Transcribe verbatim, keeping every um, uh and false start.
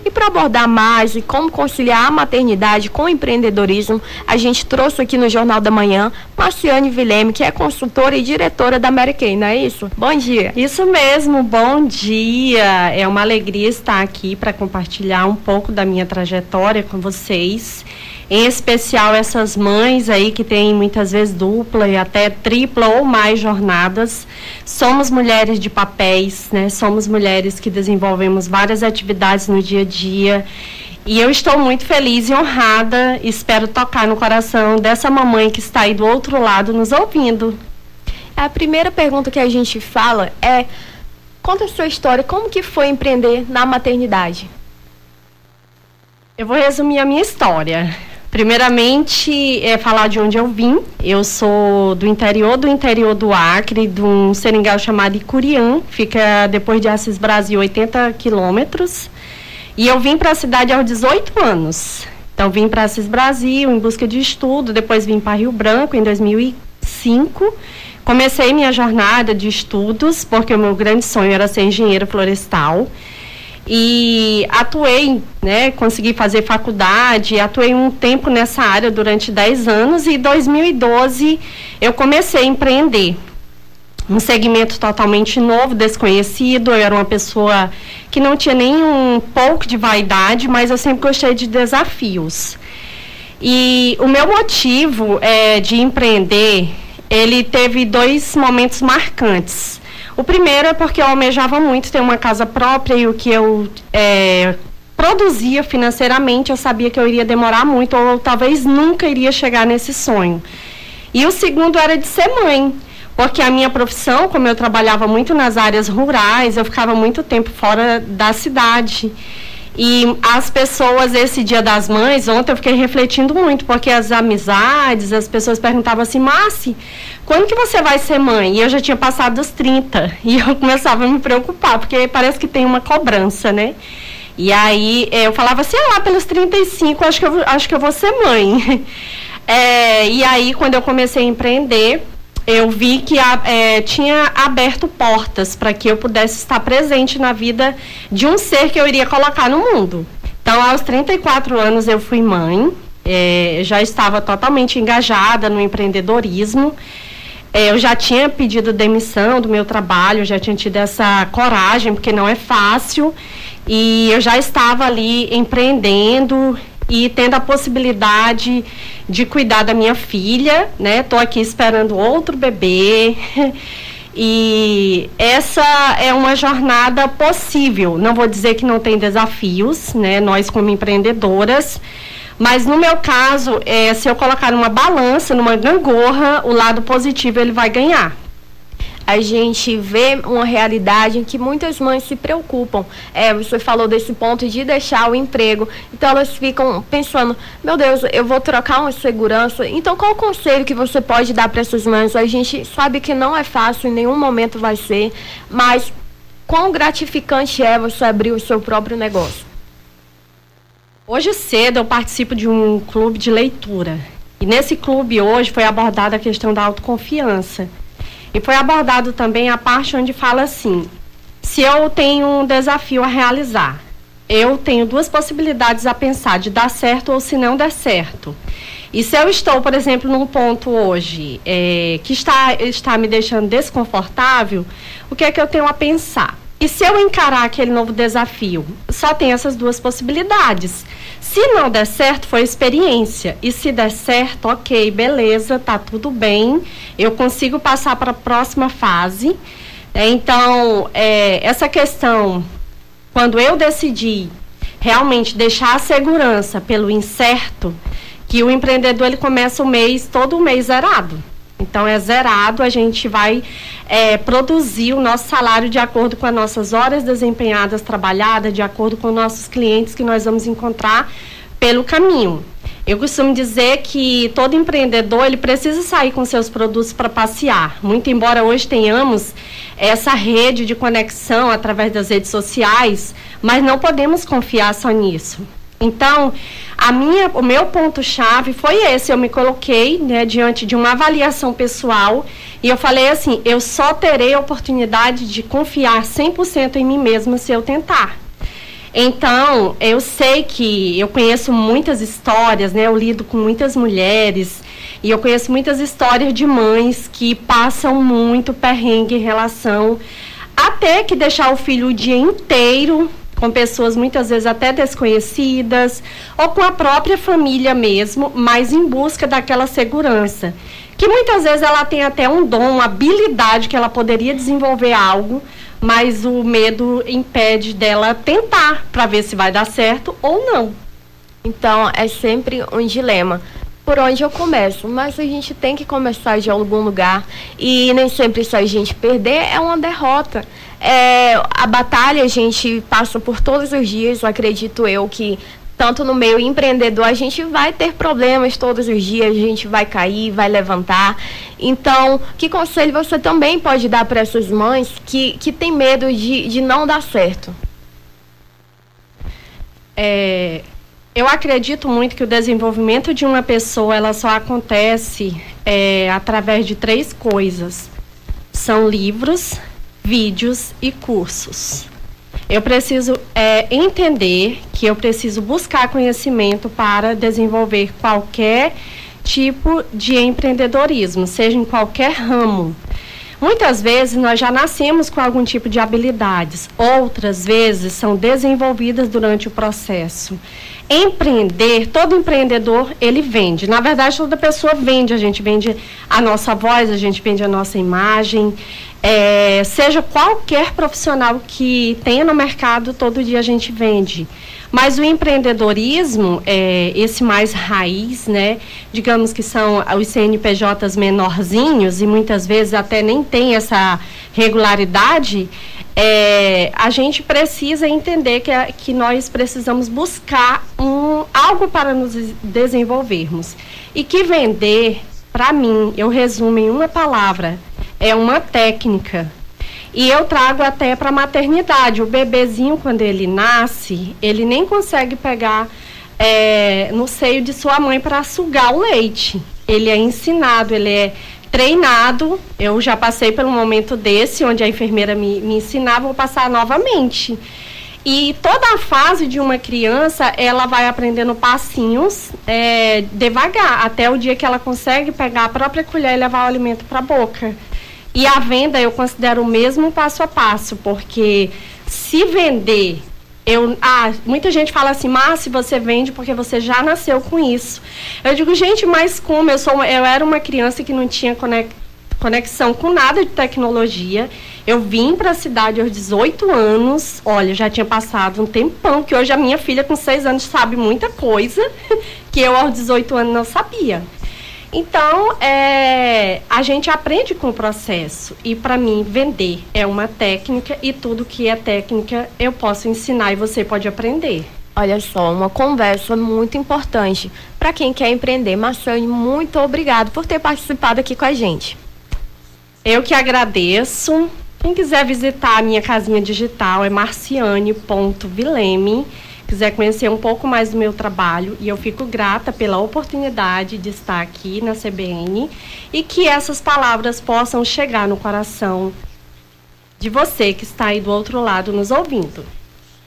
E para abordar mais e como conciliar a maternidade com o empreendedorismo, a gente trouxe aqui no Jornal da Manhã Marciane Vilheme, que é consultora e diretora da Mary Kay, não é isso? Bom dia. Isso mesmo, bom dia. É uma alegria estar aqui para compartilhar um pouco da minha trajetória com vocês. Em especial essas mães aí que têm muitas vezes dupla e até tripla ou mais jornadas. Somos mulheres de papéis, né? Somos mulheres que desenvolvemos várias atividades no dia a dia. E eu estou muito feliz e honrada, espero tocar no coração dessa mamãe que está aí do outro lado nos ouvindo. A primeira pergunta que a gente fala é: conta a sua história, como que foi empreender na maternidade? Eu vou resumir a minha história. Primeiramente, é falar de onde eu vim. Eu sou do interior do interior do Acre, de um seringal chamado Icuriã, fica depois de Assis Brasil, oitenta quilômetros. E eu vim para a cidade aos dezoito anos. Então, vim para Assis Brasil em busca de estudo, depois vim para Rio Branco em dois mil e cinco. Comecei minha jornada de estudos, porque o meu grande sonho era ser engenheiro florestal. E atuei, né, consegui fazer faculdade, atuei um tempo nessa área durante dez anos e em dois mil e doze eu comecei a empreender. Um segmento totalmente novo, desconhecido. Eu era uma pessoa que não tinha nem um pouco de vaidade, mas eu sempre gostei de desafios. E o meu motivo é, de empreender, ele teve dois momentos marcantes. O primeiro é porque eu almejava muito ter uma casa própria e o que eu é, produzia financeiramente, eu sabia que eu iria demorar muito ou talvez nunca iria chegar nesse sonho. E o segundo era de ser mãe, porque a minha profissão, como eu trabalhava muito nas áreas rurais, eu ficava muito tempo fora da cidade. E as pessoas, esse Dia das Mães, ontem eu fiquei refletindo muito, porque as amizades, as pessoas perguntavam assim: Márcia, quando que você vai ser mãe? E eu já tinha passado dos trinta, e eu começava a me preocupar, porque parece que tem uma cobrança, né? E aí eu falava assim: ah, lá pelos trinta e cinco, acho que eu, acho que eu vou ser mãe. É, e aí, quando eu comecei a empreender, eu vi que é, tinha aberto portas para que eu pudesse estar presente na vida de um ser que eu iria colocar no mundo. Então, aos trinta e quatro anos, eu fui mãe, é, já estava totalmente engajada no empreendedorismo. É, eu já tinha pedido demissão do meu trabalho, já tinha tido essa coragem, porque não é fácil. E eu já estava ali empreendendo e tendo a possibilidade de cuidar da minha filha, né? Estou aqui esperando outro bebê. E essa é uma jornada possível. Não vou dizer que não tem desafios, né? Nós como empreendedoras. Mas no meu caso, é, se eu colocar numa balança, numa gangorra, o lado positivo ele vai ganhar. A gente vê uma realidade em que muitas mães se preocupam. É, você falou desse ponto de deixar o emprego. Então, elas ficam pensando: meu Deus, eu vou trocar uma segurança. Então, qual o conselho que você pode dar para essas mães? A gente sabe que não é fácil, em nenhum momento vai ser. Mas, quão gratificante é você abrir o seu próprio negócio? Hoje cedo, eu participo de um clube de leitura. E nesse clube, hoje, foi abordada a questão da autoconfiança. E foi abordado também a parte onde fala assim: se eu tenho um desafio a realizar, eu tenho duas possibilidades a pensar, de dar certo ou se não der certo. E se eu estou, por exemplo, num ponto hoje é, que está, está me deixando desconfortável, o que é que eu tenho a pensar? E se eu encarar aquele novo desafio? Só tem essas duas possibilidades. Se não der certo, foi experiência. E se der certo, ok, beleza, tá tudo bem. Eu consigo passar para a próxima fase. É, então, é, essa questão, quando eu decidi realmente deixar a segurança pelo incerto, que o empreendedor ele começa o mês, todo mês zerado. Então, é zerado, a gente vai é, produzir o nosso salário de acordo com as nossas horas desempenhadas, trabalhadas, de acordo com os nossos clientes que nós vamos encontrar pelo caminho. Eu costumo dizer que todo empreendedor, ele precisa sair com seus produtos para passear. Muito embora hoje tenhamos essa rede de conexão através das redes sociais, mas não podemos confiar só nisso. Então, a minha, o meu ponto-chave foi esse. Eu me coloquei, né, diante de uma avaliação pessoal e eu falei assim: eu só terei a oportunidade de confiar cem por cento em mim mesma se eu tentar. Então, eu sei que eu conheço muitas histórias, né? Eu lido com muitas mulheres e eu conheço muitas histórias de mães que passam muito perrengue em relação a ter que deixar o filho o dia inteiro com pessoas muitas vezes até desconhecidas ou com a própria família mesmo, mas em busca daquela segurança. Que muitas vezes ela tem até um dom, uma habilidade que ela poderia desenvolver algo, mas o medo impede dela tentar para ver se vai dar certo ou não. Então, é sempre um dilema. Por onde eu começo? Mas a gente tem que começar de algum lugar. E nem sempre se a gente perder é uma derrota. É, a batalha a gente passa por todos os dias, eu acredito eu que tanto no meio empreendedor, a gente vai ter problemas todos os dias, a gente vai cair, vai levantar. Então, que conselho você também pode dar para essas mães que, que têm medo de, de não dar certo? É, eu acredito muito que o desenvolvimento de uma pessoa, ela só acontece é, através de três coisas. São livros, vídeos e cursos. Eu preciso é, entender que eu preciso buscar conhecimento para desenvolver qualquer tipo de empreendedorismo, seja em qualquer ramo. Muitas vezes nós já nascemos com algum tipo de habilidades, outras vezes são desenvolvidas durante o processo. Empreender, todo empreendedor, ele vende. Na verdade, toda pessoa vende. A gente vende a nossa voz, a gente vende a nossa imagem. É, seja qualquer profissional que tenha no mercado, todo dia a gente vende. Mas o empreendedorismo, é, esse mais raiz, né? Digamos que são os C N P Js menorzinhos e muitas vezes até nem tem essa regularidade. É, a gente precisa entender que, que nós precisamos buscar um, algo para nos desenvolvermos. E que vender, para mim, eu resumo em uma palavra, é uma técnica. E eu trago até para a maternidade. O bebezinho, quando ele nasce, ele nem consegue pegar é, no seio de sua mãe para sugar o leite. Ele é ensinado, ele é treinado. Eu já passei por um momento desse, onde a enfermeira me, me ensinava, vou passar novamente. E toda a fase de uma criança, ela vai aprendendo passinhos é, devagar, até o dia que ela consegue pegar a própria colher e levar o alimento para a boca. E a venda eu considero o mesmo passo a passo, porque se vender, eu, ah, muita gente fala assim, mas se você vende porque você já nasceu com isso. Eu digo, gente, mas como? Eu, sou, eu era uma criança que não tinha conexão com nada de tecnologia. Eu vim para a cidade aos dezoito anos, olha, já tinha passado um tempão, que hoje a minha filha com seis anos sabe muita coisa que eu aos dezoito anos não sabia. Então, é, a gente aprende com o processo e, para mim, vender é uma técnica e tudo que é técnica eu posso ensinar e você pode aprender. Olha só, uma conversa muito importante para quem quer empreender. Marciane, muito obrigado por ter participado aqui com a gente. Eu que agradeço. Quem quiser visitar a minha casinha digital é marciane ponto vileme. Quiser conhecer um pouco mais do meu trabalho, e eu fico grata pela oportunidade de estar aqui na C B N e que essas palavras possam chegar no coração de você que está aí do outro lado nos ouvindo.